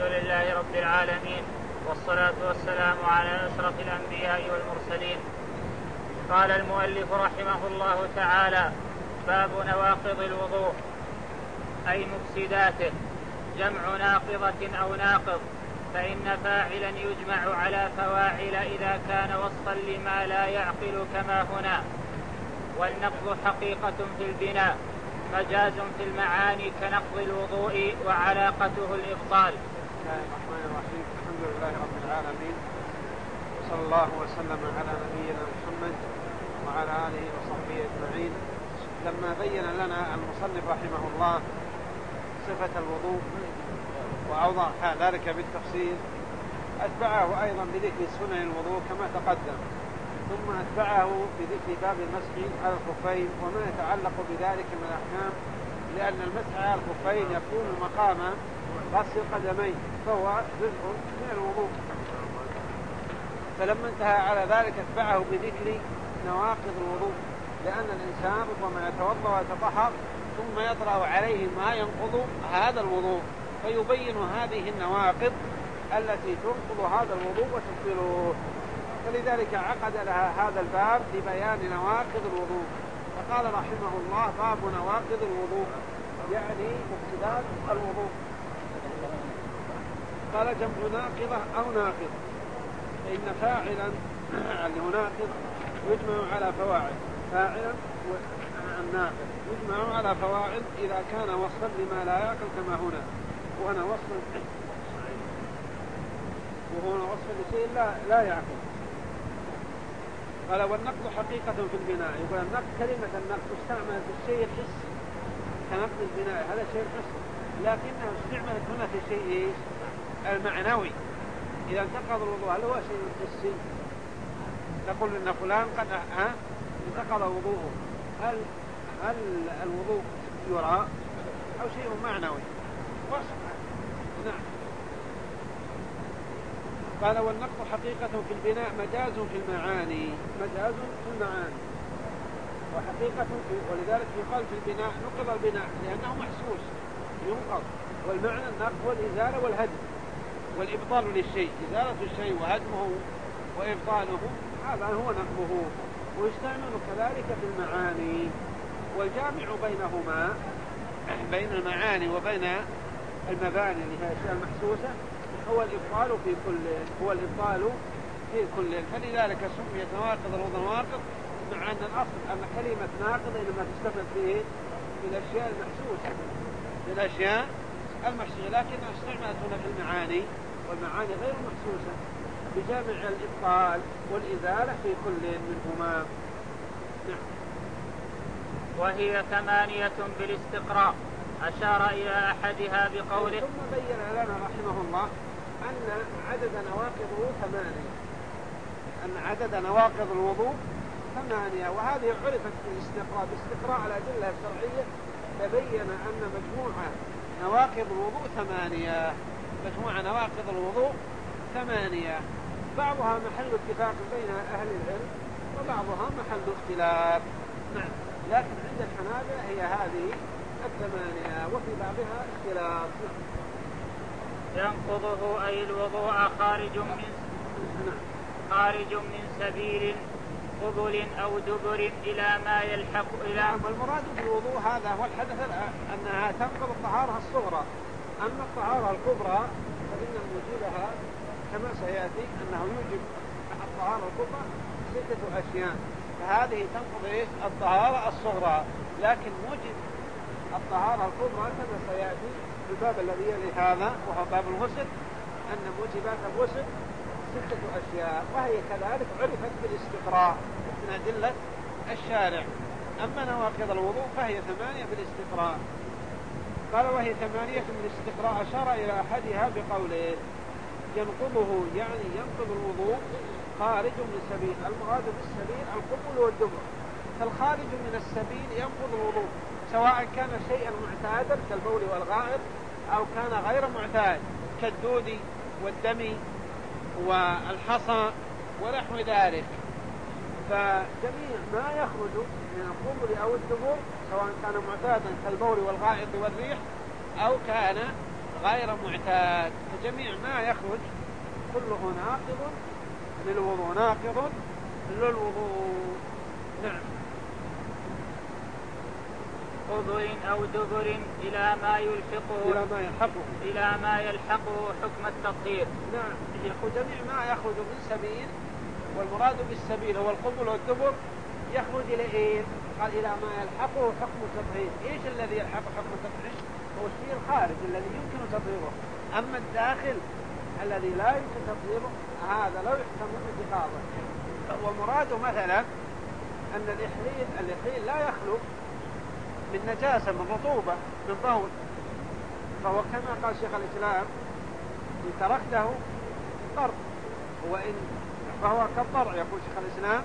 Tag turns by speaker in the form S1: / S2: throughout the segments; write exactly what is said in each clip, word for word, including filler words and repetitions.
S1: لله رب العالمين، والصلاة والسلام على أشرف الأنبياء والمرسلين. قال المؤلف رحمه الله تعالى: باب نواقض الوضوء أي مفسداته، جمع ناقضة أو ناقض، فإن فاعلا يجمع على فواعل إذا كان وصفا لما لا يعقل كما هنا. والنقض حقيقة في البناء، مجاز في المعاني كنقض الوضوء وعلاقته الإبطال.
S2: بسم الله الرحمن الرحيم. الحمد لله رب العالمين، صلى الله وسلم على نبينا محمد وعلى آله وصحبه أجمعين. لما بين لنا المصنف رحمه الله صفة الوضوء وأوضح ذلك بالتفصيل، أتبعه أيضا بذكر سنن الوضوء كما تقدم، ثم أتبعه بذكر باب المسح على الخفين وما يتعلق بذلك من الأحكام، لأن المسح على الخفين يكون مقام غسل القدمين، فهو جزء من الوضوء. فلما انتهى على ذلك أتبعه بذكر نواقض الوضوء، لأن الإنسان ربما يتوضأ ويتطهر ثم يطرأ عليه ما ينقض هذا الوضوء، فيبين هذه النواقض التي تنقض هذا الوضوء وتبطله. فلذلك عقد لها هذا الباب لبيان نواقض الوضوء، فقال رحمه الله: باب نواقض الوضوء، يعني مفسدات الوضوء. قال: جمع ناقضة أو ناقض، فإن فاعلا اللي هو ناقض يجمع على فواعل، فاعلا والناقض يجمع على فواعل إذا كان وصفا لما لا يعقل كما هنا، وهنا وصف وهنا وصف لشيء لا, لا يعقل. قال: والنقض حقيقة في البناء. يقول النقض، كلمة النقض استعملت في الشيء الحسي كنقض البناء، هذا شيء حسي، لكنها استعملت هنا في الشيء المعنوي. إذا انتقض الوضوء هل هو شيء حسي؟ تقول إن فلان قد ها انتقض وضوءه، هل هل الوضوء يرى أو شيء معنوي؟ وصف. نعم. قال: والنقض حقيقة في البناء، مجاز في المعاني، مجاز في المعاني وحقيقة في، ولذلك يقال في البناء نقض البناء لأنه محسوس ينقض، والمعنى النقض والإزالة والهدم والإبطال للشيء، إزالة الشيء وهدمه وإبطاله، هذا هو نقضه. ويستعمل كذلك في المعاني، والجامع بينهما بين المعاني وبين المباني اللي هي الأشياء المحسوسة هو الإبطال في كل هو الإبطال في كل فلذلك سميت نواقض الوضوء نواقض، مع أن الأصل أن كلمة ناقض إنما تستعمل فيه في الأشياء المحسوسة في الأشياء المحسوسة لكنها استعملت هنا في المعاني، والمعاني غير محسوسة، بجامع الإبطال والإزالة في كل منهما. نعم.
S1: وهي ثمانية بالاستقراء، أشار إلى أحدها بقوله:
S2: ثم بين لنا رحمه الله أن عدد نواقضه ثمانية، أن عدد نواقض الوضوء ثمانية، وهذه عرفت بالاستقراء، باستقراء على الأدلة الشرعية تبين أن مجموع نواقض الوضوء ثمانية، مجموع نواقض الوضوء ثمانية، بعضها محل اتفاق بين أهل العلم وبعضها محل اختلاف. نعم. لكن عند الحنابلة هي هذه الثمانية، وفي بعضها اختلاف.
S1: ينقضه أي الوضوء خارج من خارج من سبيل قبل أو دبر إلى ما يلحق إلى.
S2: المراد بالوضوء هذا هو الحدث أنها تنقض الطهارة الصغرى، أما الطهارة الكبرى فإن موجبها كما سيأتي أنه يوجب الطهارة الكبرى ستة أشياء، فهذه تنقض إيش؟ الطهارة الصغرى، لكن موجب الطهارة الكبرى كما سيأتي في الباب الذي يلي هذا وهو باب الغسل، أن موجبات الغسل ستة أشياء، وهي كذلك عرفت بالاستقراء من أدلة الشارع. أما نواقض الوضوء فهي ثمانية بالاستقراء. قال: وهي ثمانية بالاستقراء، أشار إلى أحدها بقوله: ينقضه، يعني ينقض الوضوء خارج من السبيل. المراد بالسبيل القبل والدبر، فالخارج من السبيل ينقض الوضوء، سواء كان شيئا معتادا كالبول والغائط أو كان غير معتاد كالدود والدم والحصى ونحو ذلك. فجميع ما يخرج من القبل أو الدبر سواء كان معتادا كالبول والغائط والريح أو كان غير معتاد، فجميع ما يخرج كله ناقض للوضوء، ناقض للوضوء. نعم.
S1: قبر أو دبر إلى ما يلحقه
S2: إلى ما يلحقه
S1: إلى ما يلحقه حكم التطهير.
S2: نعم. جميع ما يخرج من سبيل، والمراد بالسبيل هو القبر والدبر، يخرج إلى إيه؟ قال إلى ما يلحقه حكم التطهير. إيش الذي يلحقه حكم التطهير؟ هو الشيء الخارج الذي يمكن تطهيره، أما الداخل الذي لا يمكن تطهيره هذا لا يحكم اتخاذه. ومراده مثلا أن الإحليل الإحليل لا يخلو من نجاسة، من رطوبة، من بول، فهو كما قال شيخ الإسلام إن تركته قرض، وإن فهو كالضرع، يقول شيخ الإسلام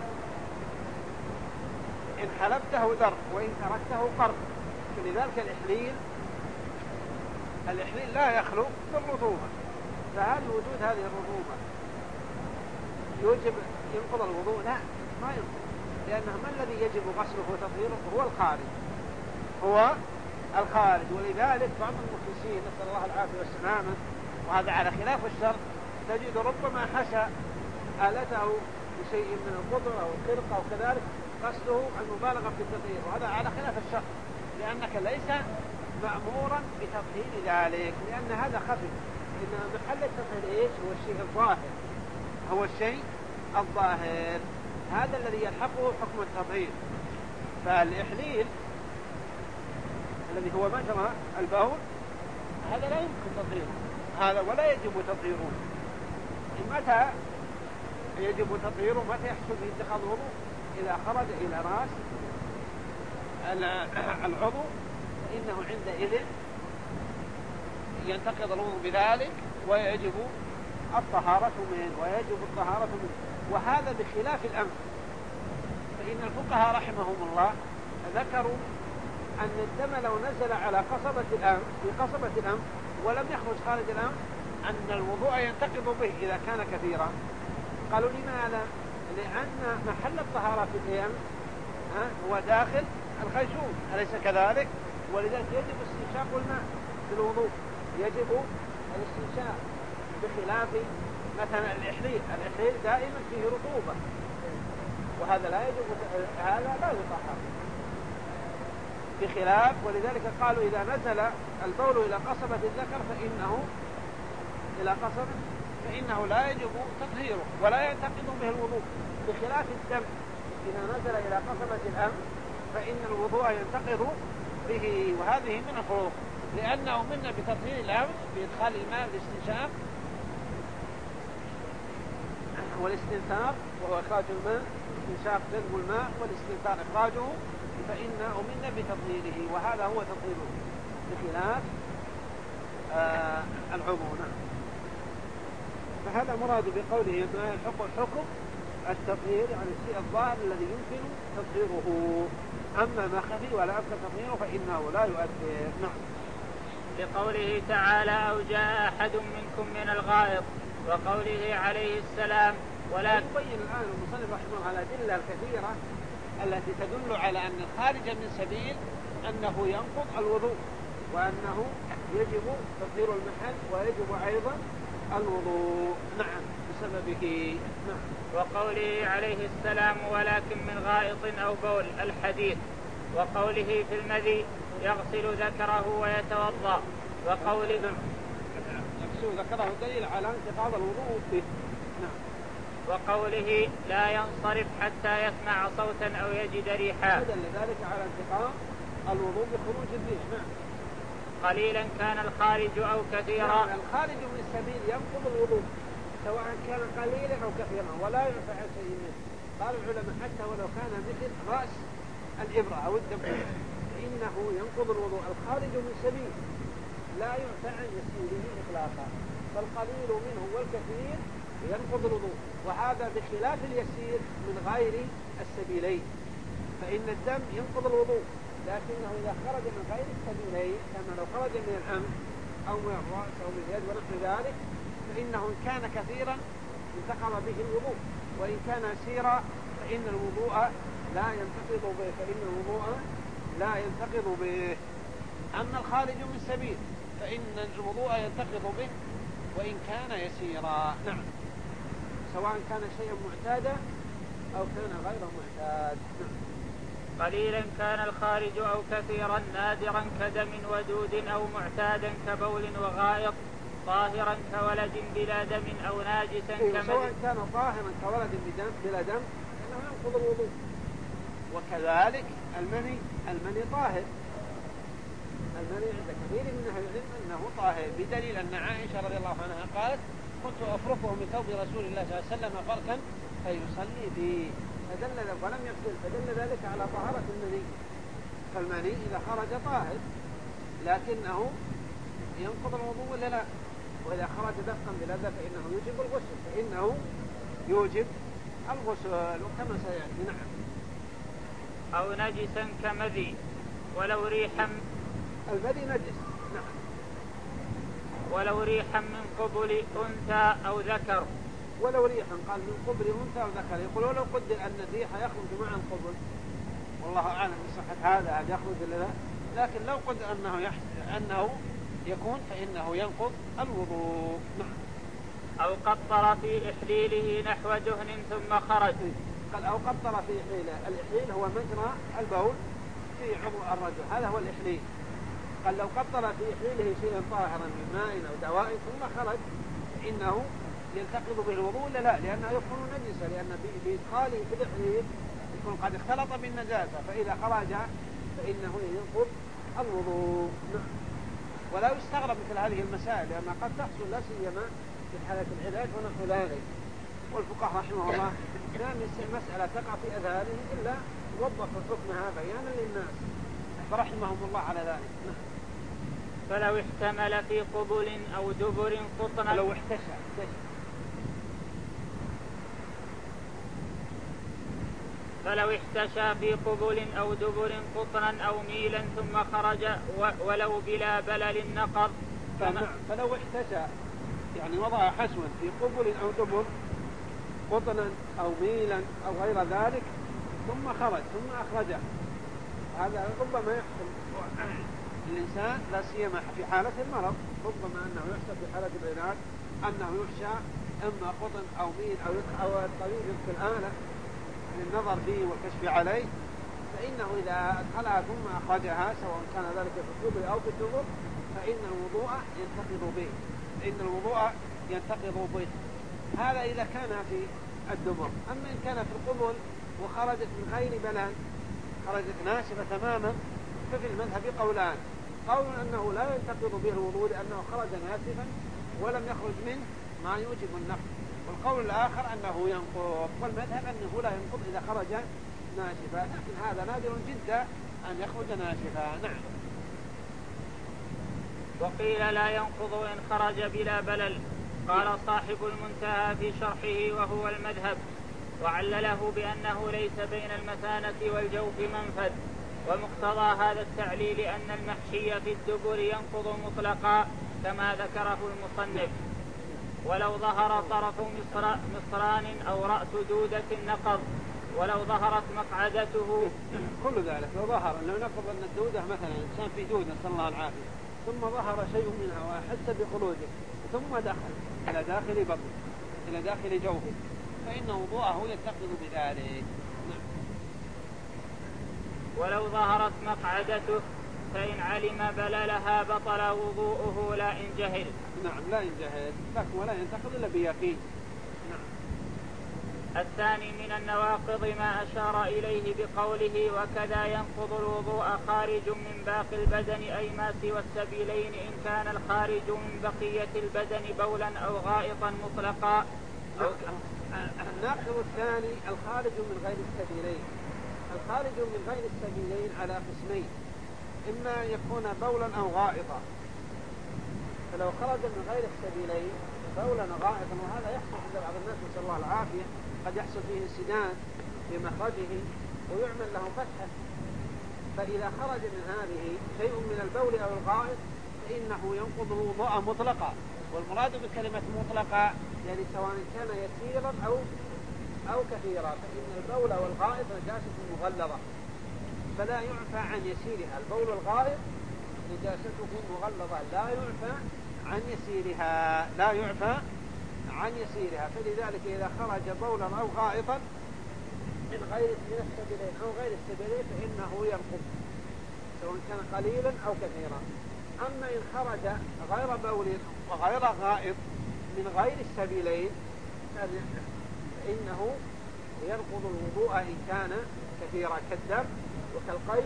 S2: إن حلبته در وإن تركته قرض. فلذلك الإحليل الإحليل لا يخلو بالرطوبة، فهل وجود هذه الرطوبة يوجب ينقض الوضوء؟ لا، ما ينقض، لأنه ما الذي يجب غسله وتطهيره؟ هو الخارج، هو الخارج. ولذلك بعض المخلصين نسأل الله العافية والسلامة، وهذا على خلاف الشرط، تجد ربما حشى آلته بشيء من القطر أو الخرق أو كذلك، قصده المبالغة في التطهير، وهذا على خلاف الشرط، لأنك ليس مأمورا بتطهير ذلك، لأن هذا خفي. إن محل التطهير إيش؟ هو الشيء الظاهر، هو الشيء الظاهر، هذا الذي يلحقه حكم التطهير. فالإحليل الذي هو مجرى البول هذا لا يمكن تطهيره، هذا ولا يجب تطهيره. متى يجب تطهيره؟ متى يحصل به اتخاذ وضوء؟ إذا خرج إلى رأس العضو فإنه عندئذ ينتقض الوضوء بذلك، ويجب الطهارة منه ويجب الطهارة منه وهذا بخلاف الأنف. فإن الفقهاء رحمهم الله ذكروا أن الدم لو نزل على قصبة الأنف في قصبة الأنف ولم يخرج خارج الأنف أن الوضوء ينتقض به إذا كان كثيرا. قالوا لماذا؟ لأن محل الطهارة في الأنف هو داخل الخيشوم، أليس كذلك؟ ولذلك يجب استنشاق الماء في الوضوء، يجب الاستنشاق، بخلاف مثلا الإحليل. الإحليل دائما فيه رطوبة، وهذا لا يجب، هذا لا يطهر بخلاف. ولذلك قالوا إذا نزل البول إلى قصبة الذكر فإنه إلى قصبة فإنه لا يجب تطهيره ولا ينتقض به الوضوء، بخلاف الدم إذا نزل إلى قصبة الأنف فإن الوضوء ينتقض به. وهذه من الفروق، لأنه منا بتطهير الأنف بإدخال الماء بالاستنشاق والاستنثار، وهو إخراج الماء، استنشاق جذب الماء والاستنثار إخراجه، فإنه منا بتطهيره، وهذا هو تطهيره بخلاف آه العضو. فهذا مراد بقوله ما يلحق الحكم التطهير، يعني الشيء الظاهر الذي يمكن تطهيره، أما ما خفي ولا أمكن تطهيره فإنه لا يؤثر. نعم.
S1: لقوله تعالى أو جاء أحد منكم من الغائط، وقوله عليه السلام ولا
S2: يبين الآن المصنف رحمه الله الأدلة الكثيرة التي تدل على أن الخارج من سبيل أنه ينقض الوضوء، وأنه يجب تطهير المحل ويجب أيضا الوضوء. نعم بسببه. نعم.
S1: وقوله عليه السلام ولكن من غائط أو بول الحديث، وقوله في المذي يغسل ذكره ويتوضأ، وقوله
S2: يغسل ذكره دليل على انتقاض الوضوء به. نعم.
S1: وقوله لا ينصرف حتى يسمع صوتا أو يجد ريحا،
S2: دل ذلك على انتقاض الوضوء بخروج الريح. نعم.
S1: قليلا كان الخارج أو كثيرا.
S2: نعم. الخارج من السبيل ينقض الوضوء سواء كان قليلا أو كثيرا ولا ينفع شيء منه. قال العلماء حتى ولو كان مثل رأس الإبرة أو الدبوس فإنه ينقض الوضوء. الخارج من سبيل لا ينفع يسيره إطلاقا، فالقليل منه والكثير ينقض الوضوء، وهذا بخلاف اليسير من غير السبيلين، فإن الدم ينقض الوضوء لكنه إذا خرج من غير السبيلين كما لو خرج من الأنف أو من الرأس أو من اليد ونحو ذلك فإنه إن كان كثيرا انتقض به الوضوء، وإن كان يسيرا فإن الوضوء لا ينتقض به فإن الوضوء لا ينتقض به. أما الخارج من سبيل فإن الوضوء ينتقض به وإن كان يسيرا. نعم، سواء كان شيئا معتادا أو كان غير معتاد. نعم.
S1: قليلا كان الخارج أو كثيرا، نادرا كدم ودود أو معتادا كبول وغائط، طاهرا كولد بلا دم أو ناجسا
S2: إيه
S1: كمذي.
S2: سواء كان طاهرا كولد بدم بلا دم فإنه ينقض الوضوء. وكذلك المني المني طاهر، المني عند كثير من أهل العلم أنه طاهر، بدليل أن عائشة رضي الله عنها قالت كنت أفركه من ثوب رسول الله صلى الله عليه وسلم فركا فيصلي به، فدل ولم يغسل، فدل ذلك على طهارة المني. فالمني إذا خرج طاهر لكنه ينقض الوضوء ولا لا؟ وإذا خرج دفقا بلذة فإنه يوجب الغسل، فإنه يوجب الغسل وكما سيأتي. نعم.
S1: أو نجسا كمذي ولو ريحا،
S2: المذي نجس. نعم.
S1: ولو ريحا من قبل أنثى أو ذكر.
S2: ولو ريحا قال من قبل أنثى أو ذكر، يقول ولو قدر أن الريح يخرج مع القبل، والله أعلم بصحة هذا هل يخرج ولا لا، لكن لو قدر أنه يحصل أنه يكون فإنه ينقض الوضوء. نعم.
S1: أو قطر في إحليله نحو دهن ثم خرج.
S2: قال أو قطر في إحليله، الإحليل هو مجرى البول في عضو الرجل، هذا هو الإحليل. قال لو قطر في إحليله شيئا طاهرا من ماء أو دواء ثم خرج فإنه ينتقض به الوضوء ولا لا؟ لأنه يكون نجسا، لأن بإدخاله في الإحليل يكون قد اختلط بالنجاسة، فإذا خرج فإنه ينقض الوضوء. ولا يستغرب مثل هذه المسائل لأنها قد تحصل لا سيما في حالة العلاج ونحو ذلك، والفقهاء رحمه الله لا مسألة تقع في أذهانهم إلا وضح حكمها بيانا للناس فرحمهم الله على ذلك.
S1: فلو احتمل في قبل أو دبر قطنا،
S2: فلو احتشى
S1: فلو احتشى في قبل أو دبر قطنا أو ميلا ثم خرج ولو بلا بلل نقض.
S2: فلو احتشى يعني وضع حشوا في قبل أو دبر قطنا أو ميلا أو غير ذلك ثم خرج ثم أخرجه، هذا ربما يحصل الإنسان لا سيما في حالة المرض، ربما أنه يحصل في حالة العلاج أنه يحشى إما قطن أو ميل أو الطبيب يدخل آلة للنظر فيه والكشف عليه، فإنه إذا أدخلها ثم أخرجها سواء كان ذلك في القبل أو في الدبر فإن الوضوء ينتقض به، فإن الوضوء ينتقض به. هذا إذا كان في الدبر. أما إن كان في القبل وخرجت من غير بلل، خرجت ناشفة تماما، ففي المذهب قولان: قول أنه لا ينتقض به الوضوء لأنه خرج ناشفا ولم يخرج منه ما يوجب النقض، والقول الآخر أنه ينقض، والمذهب أنه لا ينقض إذا خرج ناشفا، لكن هذا نادر جدا أن يخرج ناشفا. نعم.
S1: وقيل لا ينقض إن خرج بلا بلل. قال صاحب المنتهى في شرحه وهو المذهب، وعلله بأنه ليس بين المثانة والجوف منفذ، ومقتضى هذا التعليل أن المحشي في الدبر ينقض مطلقا كما ذكره المصنف، ولو ظهر طرف مصران أو رأس دودة نقض، ولو ظهرت مقعدته
S2: كل ذلك. لو ظهر لو نفرض أن الدودة مثلا إنسان في دودة نسأل الله العافية ثم ظهر شيء منها وأحس بخروجه ثم دخل إلى داخل بطنه إلى داخل جوفه فإن وضوءه ينتقض بذلك.
S1: ولو ظهرت مقعدته فإن علم بللها بطل وضوءه لا إن جهل.
S2: نعم لا إن جهل، لكن ولا ينتقض إلا بيقين. نعم.
S1: الثاني من النواقض ما أشار إليه بقوله وكذا ينقض الوضوء خارج من باقي البدن أي ما سوى السبيلين إن كان الخارج من بقية البدن بولا أو غائطا مطلقا.
S2: الناقض الثاني الخارج من غير السبيلين. الخارج من غير السبيلين على قسمين: إما يكون بولا أو غائطا، فلو خرج من غير السبيلين بولا غائطا، وهذا يحصل عند بعض الناس نسأل الله العافية، قد يحصل فيه انسداد في مخرجه ويعمل له فتحة، فإذا خرج من هذه شيء من البول أو الغائط فإنه ينقض الوضوء مطلقا. والمراد بكلمة مطلقا يعني سواء كان يسيرا أو أو كثيرا، فإن البول والغائط نجاسة مغلظة فلا يعفى عن يسيرها. البول والغائط نجاسته مغلظة لا يعفى عن يسيرها لا يعفى عن يسيرها. فلذلك إذا خرج بولا أو غائطا من غير من السبيلين أو غير السبيلين فإنه ينقض سواء كان قليلا أو كثيرا. أما إن خرج غير بول وغير غائط من غير السبيلين فإنه ينقض الوضوء إن كان كثيرا كالدم وكالقيح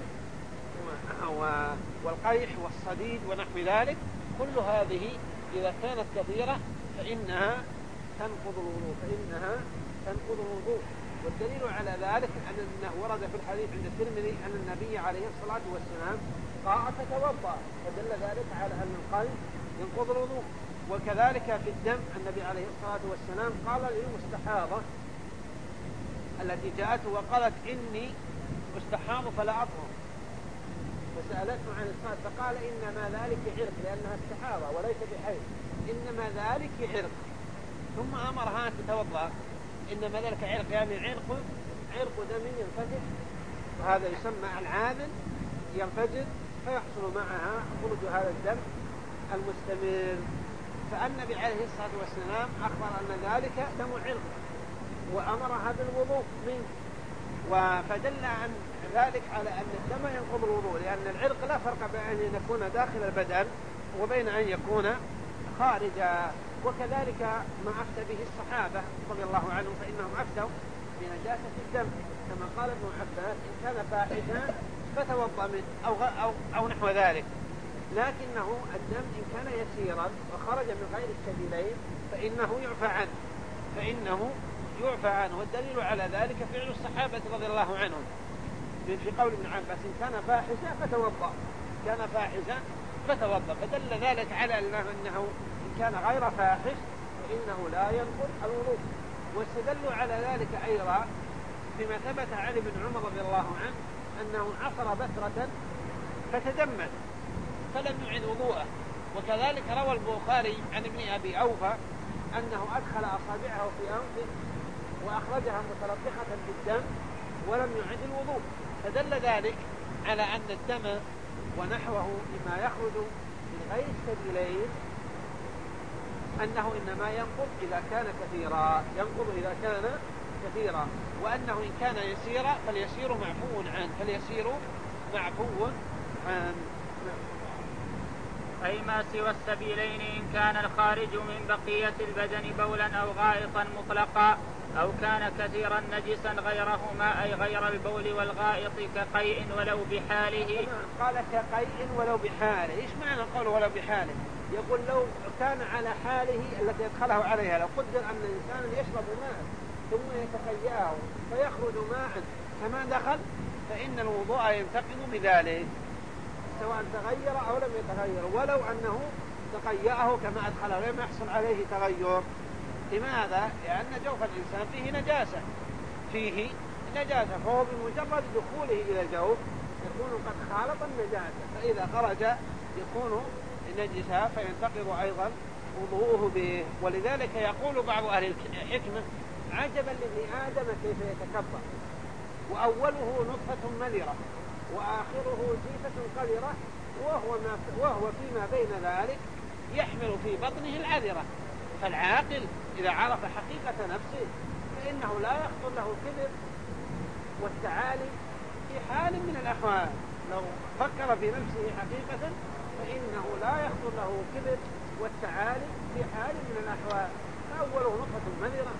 S2: والقيح والصديد ونحو ذلك. كل هذه إذا كانت كثيرة فإنها تنقض الوضوء فإنها تنقض الوضوء. والدليل على ذلك أنه ورد في الحديث عند الترمذي أن النبي عليه الصلاة والسلام قال فتوضأ فدل ذلك على أن القيح ينقض الوضوء. وكذلك في الدم النبي عليه الصلاة والسلام قال للمستحاضة التي جاءته وقالت إني مستحاض فلا أطهر فسألته عن الصلاة فقال إنما ذلك عرق لأنها استحاضة وليس بحيض إنما ذلك عرق ثم أمرها أن تتوضأ. إنما ذلك عرق يعني عرق عرق دم ينفجر وهذا يسمى العاذل ينفجر فيحصل معها خروج هذا الدم المستمر. فالنبي عليه الصلاة والسلام أخبر أن ذلك دم عرق وأمرها بالوضوء منه فدل عن ذلك على أن الدم ينقض الوضوء لأن العرق لا فرق بين أن يكون داخل البدن وبين أن يكون خارجا. وكذلك ما أفتى به الصحابة رضي الله عنهم فإنهم أفتوا بنجاسة الدم كما قال ابن عباس إن كان فاحشا فتوضأ منه أو, أو, أو نحو ذلك. لكنه الدم إن كان يسيرا وخرج من غير السبيلين فإنه يعفى عنه فإنه يعفى عنه. والدليل على ذلك فعل الصحابة رضي الله عنهم في قول ابن عباس إن كان فاحشا فتوضأ كان فاحشا فتوضأ فدل ذلك على أنه إن كان غير فاحش فإنه لا ينقض الوضوء. واستدلوا على ذلك أيضا فيما ثبت عن ابن عمر رضي الله عنه أنه عصر بترة فتدمت فلم يعد وضوءه. وكذلك روى البخاري عن ابن أبي أوفى أنه أدخل أصابعه في أنفه وأخرجها متلطخة بالدم ولم يعد الوضوء. فدل ذلك على أن الدم ونحوه مما يخرج من غير السبيلين أنه إنما ينقض إذا كان كثيرا ينقض إذا كان كثيرا وأنه إن كان يسيرا فاليسير معفو عنه فاليسير معفو عنه.
S1: أي ما سوى السبيلين إن كان الخارج من بقية البدن بولا أو غائطا مطلقا أو كان كثيرا نجسا غيرهما أي غير البول والغائط كقيء ولو بحاله.
S2: قال كقيء ولو بحاله. إيش معنى قول ولو بحاله؟ يقول لو كان على حاله التي يدخله عليها لو قدر أن الإنسان يشرب ماء ثم يتقيأه فيخرج ماء كما دخل فإن الوضوء ينتقض بذلك سواء تغير أو لم يتغير ولو أنه تقيأه كما أدخله لم يحصل عليه تغير. لماذا؟ لأن جوف الإنسان فيه نجاسة فيه نجاسة فهو بمجرد دخوله إلى الجوف يكون قد خالط النجاسة فإذا خرج يكون نجسا فينتقض أيضا وضوءه به. ولذلك يقول بعض أهل الحكمة عجبا لابن آدم كيف يتكبر وأوله نطفة ملرة وآخره جيفة قذرة وهو, ما وهو فيما بين ذلك يحمل في بطنه العذرة. فالعاقل إذا عرف حقيقة نفسه فإنه لا يخطر له كبر والتعالي في حال من الأحوال. لو فكر في نفسه حقيقة فإنه لا يخطر له كبر والتعالي في حال من الأحوال. فأوله نطفة مذرة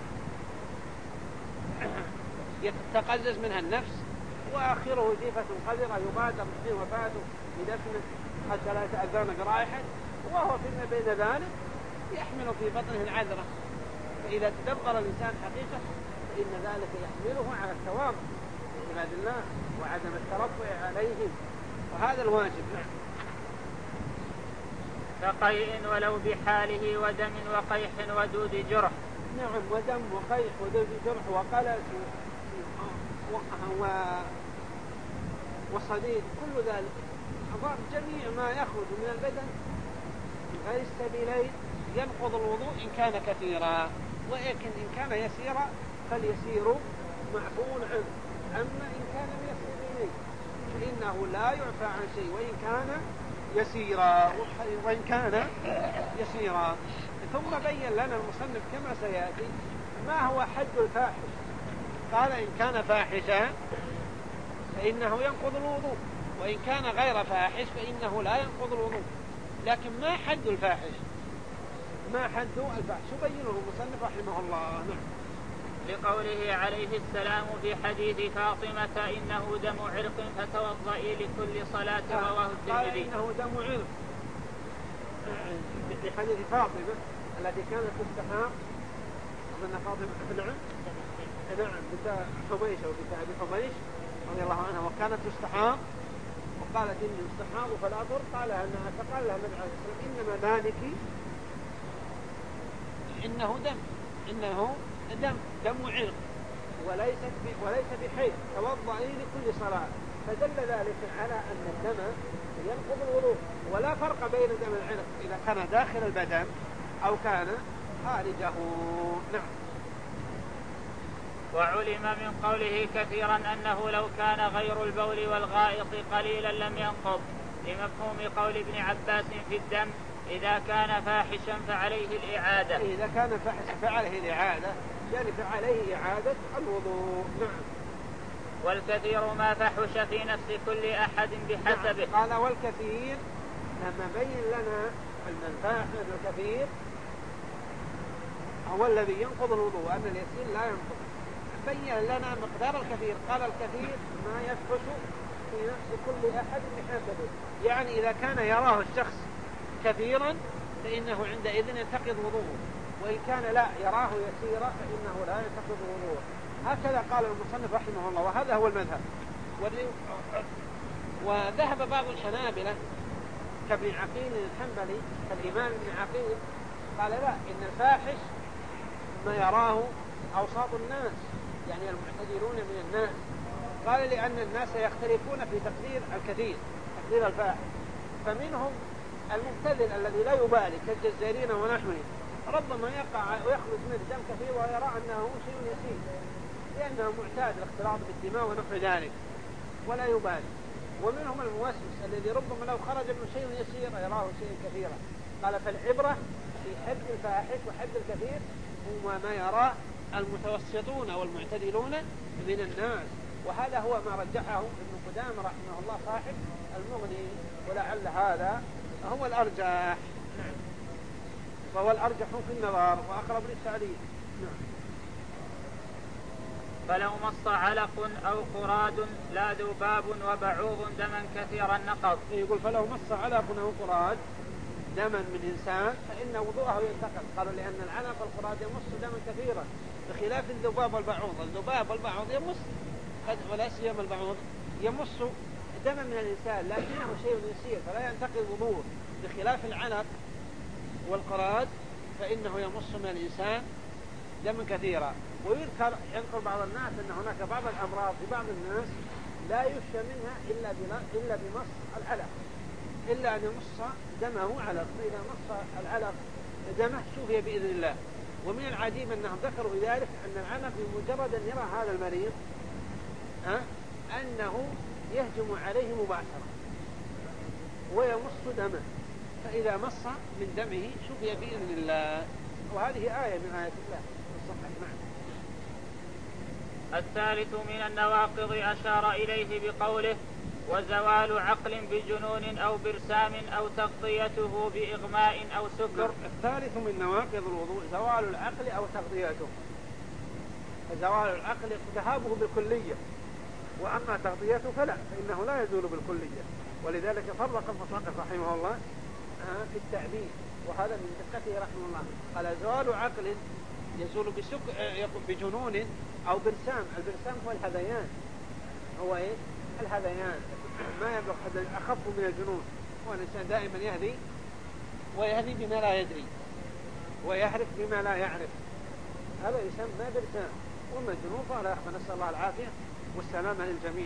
S2: يتقزز منها النفس وآخره جيفة قذرة يبادر حين وفاته بدفنه حتى لا يتأذون برائحة وهو فيما بين ذلك يحمل في بطنه العذرة. فإذا تدبر الإنسان حقيقة فإن ذلك يحمله على الثواب عباد الله وعدم الترفع عليهم وهذا الواجب.
S1: كقيء ولو بحاله ودم وقيح ودود جرح.
S2: نعم ودم وقيح ودود جرح وقلس و... وصديد كل ذلك جميع ما يخرج من البدن من غير السبيلين ينقض الوضوء إن كان كثيرا ولكن إن كان يسيرا فاليسير معفو عنه. أما إن كان من السبيلين فإنه لا يعفى عن شيء وإن كان يسيرا وإن كان يسيرا. ثم بين لنا المصنف كما سيأتي ما هو حد الفاحش. قال إن كان فاحشا فإنه ينقض الوضوء، وإن كان غير فاحش فإنه لا ينقض الوضوء. لكن ما حد الفاحش؟ ما حد الفاحش يبينه المصنف رحمه الله. نعم.
S1: لقوله عليه السلام في حديث فاطمة إنه دم عرق فتوضئي لكل صلاة، رواه الترمذي.
S2: قال إنه دم عرق في حديث فاطمة التي كانت تستحاض، أظن فاطمة نعم نعم بنت حميش أو بنت أبي حميش رضي الله عنها، وكانت تستحاض وقالت إني استحاض فلا أضر. قال أنها فقال لها النبي عليه الصلاة والسلام إنما ذلك إنه دم إنه دم دم عرق وليس وليس بحيض، توضئي لكل صلاة. فدل ذلك على أن الدم ينقض الوضوء، ولا فرق بين دم العرق إذا كان داخل البدن أو كان خارجه. نعم.
S1: وعلم من قوله كثيرا أنه لو كان غير البول والغائط قليلا لم ينقض، لمفهوم قول ابن عباس في الدم إذا كان فاحشا فعليه الإعادة.
S2: إذا كان فاحشا فعليه الإعادة، يعني فعليه إعادة الوضوء. نعم.
S1: والكثير ما فحش في نفس كل أحد بحسبه.
S2: نعم. قال والكثير لما بين لنا أن الفاحش الكثير هو الذي ينقض الوضوء وأن اليسير لا ينقض، بين لنا مقدار الكثير. قال الكثير ما يفحش في نفس كل أحد بحسبه، يعني إذا كان يراه الشخص كثيرا فإنه عندئذ ينتقض وضوءه، وإن كان لا يراه يسيرا فإنه لا ينتقض وضوءه. هكذا قال المصنف رحمه الله، وهذا هو المذهب. وذهب بعض الحنابلة كابن عقيل الحنبلي كالإمام ابن عقيل قال لا، إن الفاحش ما يراه أوساط الناس، يعني المعتدلون من الناس. قال لأن الناس يختلفون في تقدير الكثير، تقدير الفاحش، فمنهم المبتذل الذي لا يبالي كالجزائرين ونحوهم، ربما يقع ويخرج منه دم كثير ويرى أنه شيء يسير لأنه معتاد الاختلاط بالدماء ونحو ذلك ولا يبالي. ومنهم الموسوس الذي ربما لو خرج منه شيء يسير يراه شيء كثيرا. قال فالعبرة في حد الفاحش وحد الكثير هو ما يرى المتوسطون والمعتدلون من الناس، وهذا هو ما رجحه ابن قدامة رحمه الله صاحب المغني، ولعل هذا هو الأرجح. فهو الأرجح في النظر وأقرب للتعليل. نعم.
S1: فلو مص علق أو قراد لا ذباب وبعوض دما كثيرا نقض.
S2: يقول فلو مص علق أو قراد دما من إنسان فإن وضوءه ينتقض. قالوا لأن العلق والقراد يمص دما كثيرا بخلاف الذباب والبعوض. الذباب والبعوض يمص، ولا سيما البعوض يمص دما من الإنسان لكنه شيء يسير فلا ينتقض وضوءه، بخلاف العلق والقراد فإنه يمص من الإنسان دما كثيرا. ويذكر يذكر بعض الناس أن هناك بعض الأمراض في بعض الناس لا يشفى منها إلا إلا بمص العلق، إلا أن يمص دمه علق، فإذا مص العلق دمه شفي بإذن الله. ومن العجيب أنهم ذكروا ذلك أن العلق بمجرد أن يرى هذا المريض أه؟ أنه يهجم عليه مباشرة ويمص دمه، فإذا مص من دمه شفي بإذن الله. وهذه آية من آيات الله الصحة. معنا
S1: الثالث من النواقض أشار إليه بقوله وزوال عقل بجنون أو برسام أو تغطيته بإغماء أو سكر.
S2: الثالث من نواقض الوضوء زوال العقل أو تغطيته. فزوال العقل ذهابه بالكلية، وأما تغطيته فلا، فإنه لا يزول بالكلية. ولذلك فرق المصنف رحمه الله في التعبير، وهذا من دقته رحمه الله. قال زوال عقل يزول بسك... بجنون أو برسام. البرسام هو الهذيان، هو إيه؟ الهذيان ما يبلغ حد أخف من الجنون. هو الإنسان دائما يهدي ويهدي بما لا يدري ويحرف بما لا يعرف، هذا يسمى برسام. وما الجنون فلا يخفى، نسأل الله العافية والسلامة للجميع.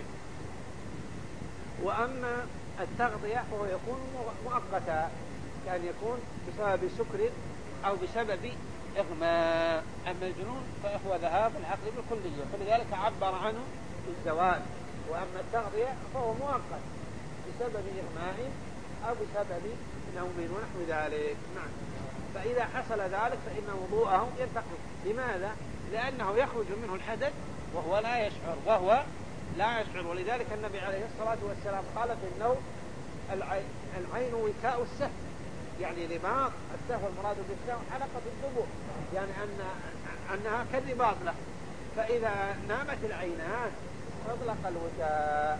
S2: وأما التغطية فهو يكون مؤقتا، كان يكون بسبب سكر أو بسبب إغماء. أما الجنون فهو ذهاب العقل بالكلية، فلذلك عبر عنه بالزوال. وأما التغطية فهو مؤقت بسبب إغماء أو بسبب نوم ونحو ذلك. نعم. فإذا حصل ذلك فإن وضوءه ينتقض. لماذا؟ لأنه يخرج منه الحدث وهو لا يشعر وهو لا يشعر ولذلك النبي عليه الصلاة والسلام قال في النوم العين وكاء السهو، يعني رباط السهو المراد بالسهو حلقة الدبر، يعني أن أنها كالرباط له، فإذا نامت العينان أطلق الوكاء.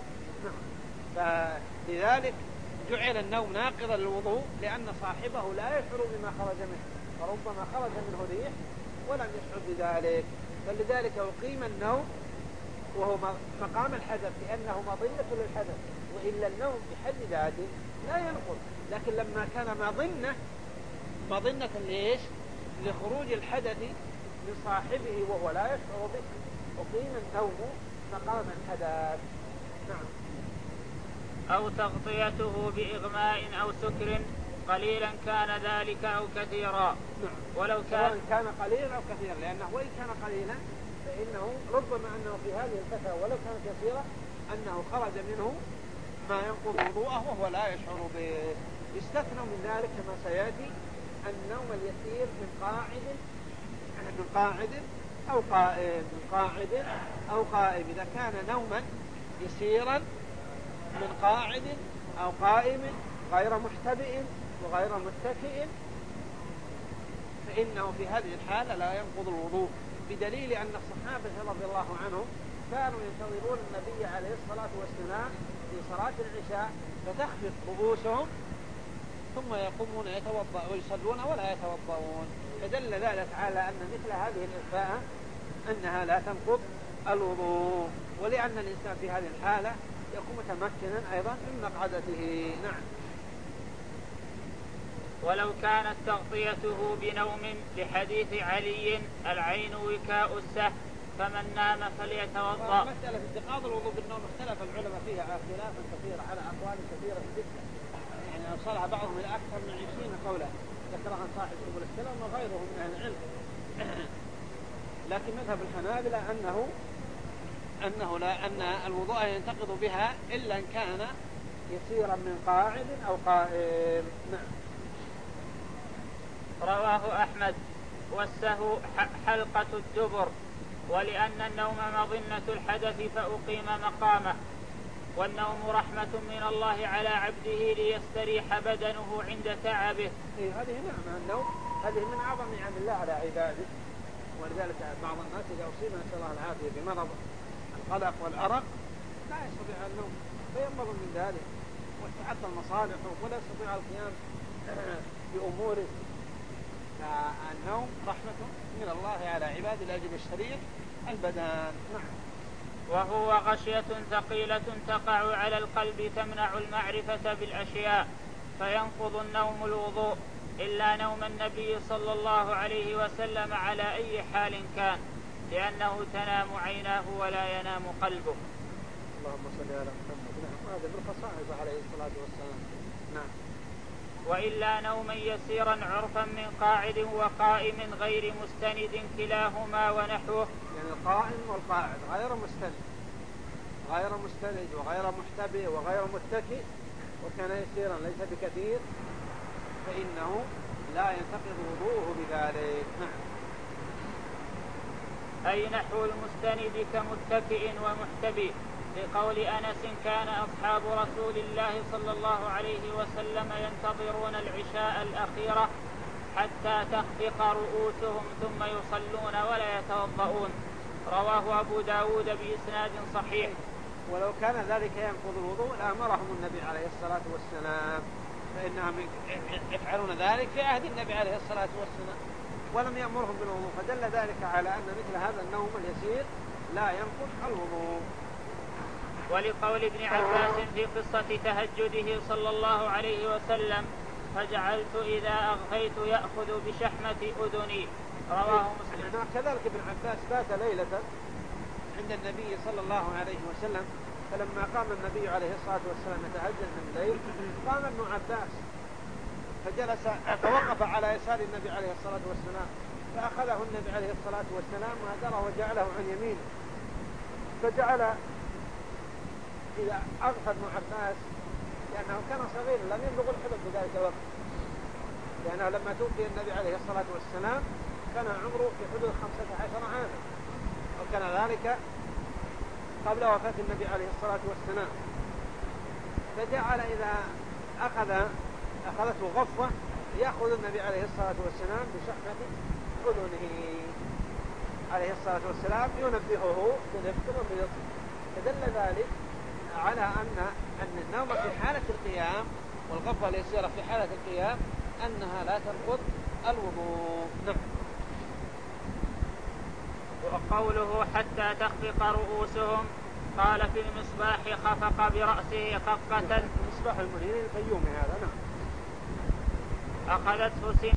S2: فلذلك جعل النوم ناقضا للوضوء لأن صاحبه لا يشعر بما خرج منه، فربما خرج منه ريح ولم يشعر بذلك، فلذلك أقيم النوم وهو مقام الحدث لأنه مظنة للحدث، وإلا النوم بحد ذاته لا ينقض، لكن لما كان مظنة مظنة ليش؟ لخروج الحدث من صاحبه وهو لا يشعر به، أقيم النوم مقام الحدث. نعم.
S1: أو تغطيته بإغماء أو سكر قليلا كان ذلك أو كثيرا.
S2: نعم.
S1: ولو كان
S2: كان قليلا أو كثيرا، لأنه وإن كان قليلا فإنه ربما أنه في هذه الفترة ولو كان كثيرا أنه خرج منه ما ينقض وضوءه وهو لا يشعر به. يستثنى من ذلك كما سيأتي النوم اليسير من قاعد من قاعد أو قائم من قاعد أو قائم. إذا كان نوما يسيرا من قاعد أو قائم غير محتبئ وغير متكئ فإنه في هذه الحالة لا ينقض الوضوء، بدليل أن الصحابة رضي الله عنهم كانوا ينتظرون النبي عليه الصلاة والسلام في صلاة العشاء فتخفض رؤوسهم ثم يقومون يتوضأ ويصلون ولا يتوضؤون، فدل ذلك على أن مثل هذه الإخفاء أنها لا تنقض الوضوء، ولأن الإنسان في هذه الحالة يكون متمكنا أيضا من مقعدته. نعم.
S1: ولو كانت تغطيته بنوم لحديث علي العين وكاء السهو فمن نام فليتوضأ.
S2: مسألة انتقاض الوضوء بالنوم اختلف العلماء فيها اختلافا كثيرا على أقوال كثيرة جدا، يعني أوصلها بعضهم إلى أكثر من عشرين قولا ذكرها صاحب سبل السلام وغيره من أهل العلم. لكن مذهب الحنابلة أنه أنه لا أن الوضوء ينتقض بها إلا إن كان يسيرا من قاعد أو قائم. نعم.
S1: رواه أحمد. والسهو حلقة الدبر، ولأن النوم مظنة الحدث فأقيم مقامه، والنوم رحمة من الله على عبده ليستريح بدنه عند تعبه.
S2: إيه هذه نعمة النوم، هذه من أعظم نعم الله على عباده، ولذلك بعض الناس إذا أصيب نسأل الله العافية بمرض القلق والأرق لا يستطيع النوم فينبغ من ذلك وتعطل مصالحه ولا يستطيع القيام بأموره. النوم رحمة من الله على عباده لأجل يستريح البدن. نعم.
S1: وهو غشية ثقيلة تقع على القلب تمنع المعرفة بالأشياء فينقض النوم الوضوء، إلا نوم النبي صلى الله عليه وسلم على أي حال كان، لأنه تنام عيناه ولا ينام قلبه.
S2: اللهم صل على محمد. نعم. هذا من خصائصه عليه الصلاة والسلام. نعم.
S1: وإلا نوما يسيرا عرفا من قاعد وقائم غير مستند كلاهما ونحوه.
S2: يعني القائم والقاعد غير مستند غير مستند وغير محتبئ وغير متكئ وكان يسيرا ليس بكثير فإنه لا ينتقض وضوءه بذلك. نعم.
S1: أي نحو المستند كمتكئ ومحتبئ، لقول أنس كان أصحاب رسول الله صلى الله عليه وسلم ينتظرون العشاء الأخيرة حتى تخفق رؤوسهم ثم يصلون ولا يتوضؤون. رواه أبو داود بإسناد صحيح.
S2: ولو كان ذلك ينقض الوضوء لأمرهم النبي عليه الصلاة والسلام، فإنهم يفعلون ذلك في عهد النبي عليه الصلاة والسلام ولم يأمرهم بالوضوء، فدل ذلك على أن مثل هذا النوم اليسير لا ينقض الوضوء.
S1: ولقول ابن عباس في قصة تهجده صلى الله عليه وسلم فجعلت إذا أغفيت يأخذ بشحمة أذني. رواه مسلم.
S2: كذلك ابن عباس بات ليلة عند النبي صلى الله عليه وسلم، فلما قام النبي عليه الصلاة والسلام يتهجد من الليل قام ابن عباس فجلس توقف على يسار النبي عليه الصلاة والسلام فأخذه النبي عليه الصلاة والسلام وهدره وجعله عن يمينه، فجعل إذا أغفى ابن عباس لأنه كان صغيرا لم يبلغ الحلم بذلك الوقت، لأنه لما توفي النبي عليه الصلاة والسلام كان عمره في حدود خمسة عشر عاما، وكان ذلك قبل وفاة النبي عليه الصلاة والسلام. فجعل إذا أخذ أخذته غفوة يأخذ النبي عليه الصلاة والسلام بشحمة أذنه عليه الصلاة والسلام ينبهه برفق وبلطف. فدل ذلك على أن أن النوم في حالة القيام والغفوة اليسيرة في حالة القيام أنها لا تنقض الوضوء. نعم.
S1: وقوله حتى تخفق رؤوسهم قال في المصباح خفق برأسه خفقة.
S2: المصباح المنير الفيومي هذا. نعم.
S1: أخذته سنة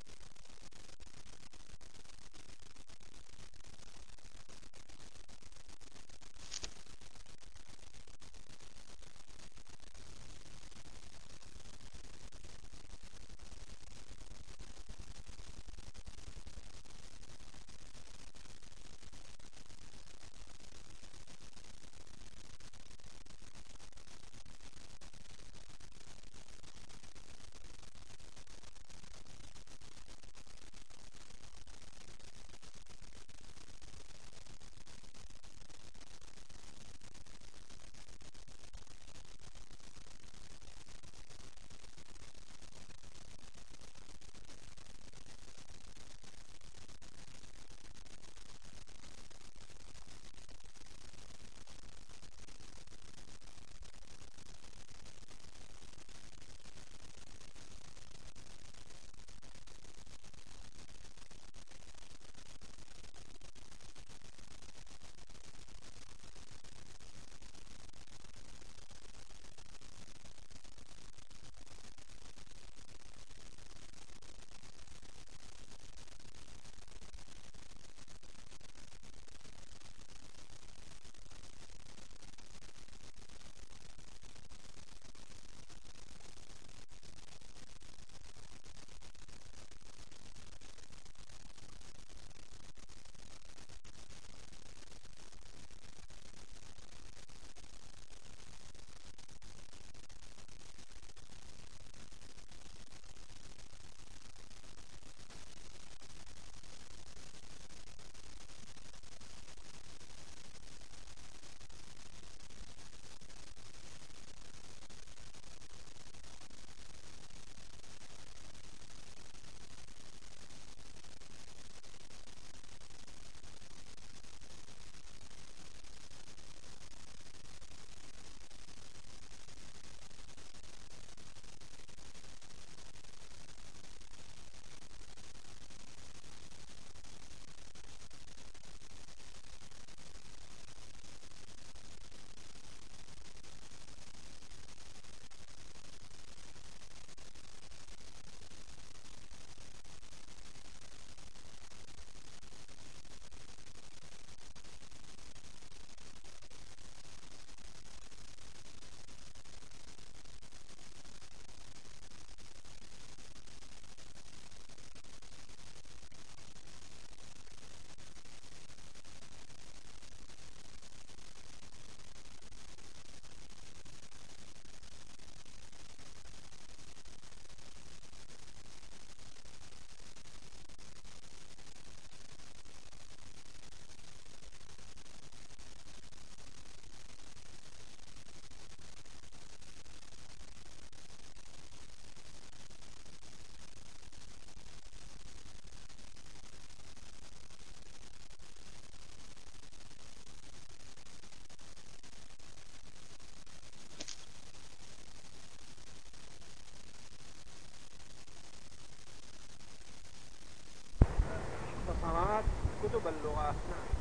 S2: كتب اللغة.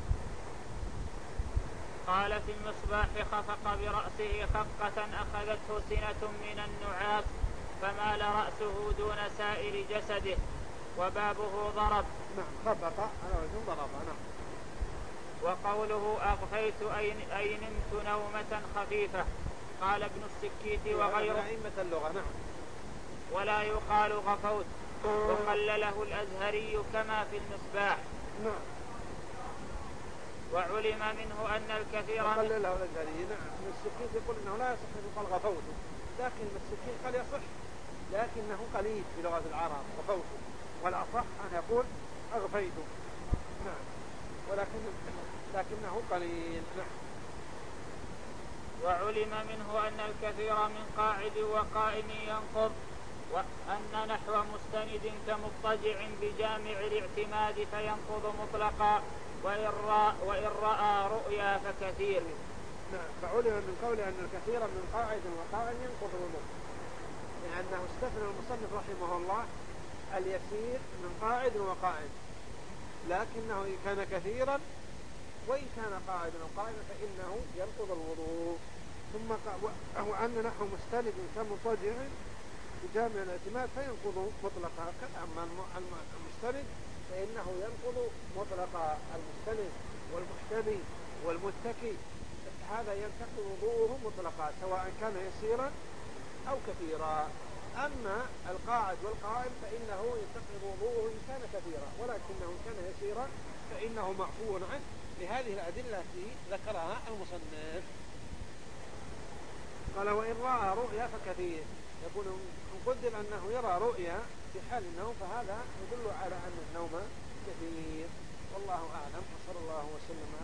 S1: قال في المصباح خفق برأسه خفقة أخذته سنة من النعاس فمال رأسه دون سائر جسده وبابه ضرب.
S2: نعم خفق على وجه ضرب. نعم.
S1: وقوله أغفيت أي نمت نومة خفيفة قال ابن السكيت وغيره
S2: أئمة اللغة. نعم.
S1: ولا يقال غفوت وقلله الأزهري كما في المصباح.
S2: نعم.
S1: وعلم منه أن الكثير
S2: وقلله الأزهري. نعم. ابن السكيت يقول إنه لا يصح أن يقال غفوت لكن السكين قد يصح لكنه قليل في لغة العرب وفوته، والأصح أن يقول أغفيته. نعم، ولكن لكنه قليل. نعم.
S1: وعلم منه أن الكثير من قاعد وقائم ينقض، وأن نحو مستند كمضطجع بجامع الاعتماد فينقض مطلقا، وإن رأى رؤيا فكثير.
S2: نعم. فعلم من قوله أن الكثير من قاعد وقائم ينقض الوضوء، لأنه استثنى المصنف رحمه الله اليسير من قاعد وقائم، لكنه إن كان كثيرا وإن كان قاعدا وقائما فإنه ينقض الوضوء. ثم وأن نحو مستند كمضطجع بجامع الاعتماد فينقض مطلقا. أما المستند فإنه ينقض مطلقا، المستند والمحتمي والمتكي هذا ينتقض وضوءه مطلقا سواء كان يسيرا أو كثيرا. أما القاعد والقائم فإنه ينتقض وضوءه إن كان كثيرا، ولكنه إن كان يسيرا فإنه معفو عنه لهذه الأدلة التي ذكرها المصنف. قال وإن رأى رؤيا فكثير، يقول إن قدر أنه يرى رؤيا في حال النوم فهذا يدل على أن النوم كثير، والله أعلم. وصلى الله وسلم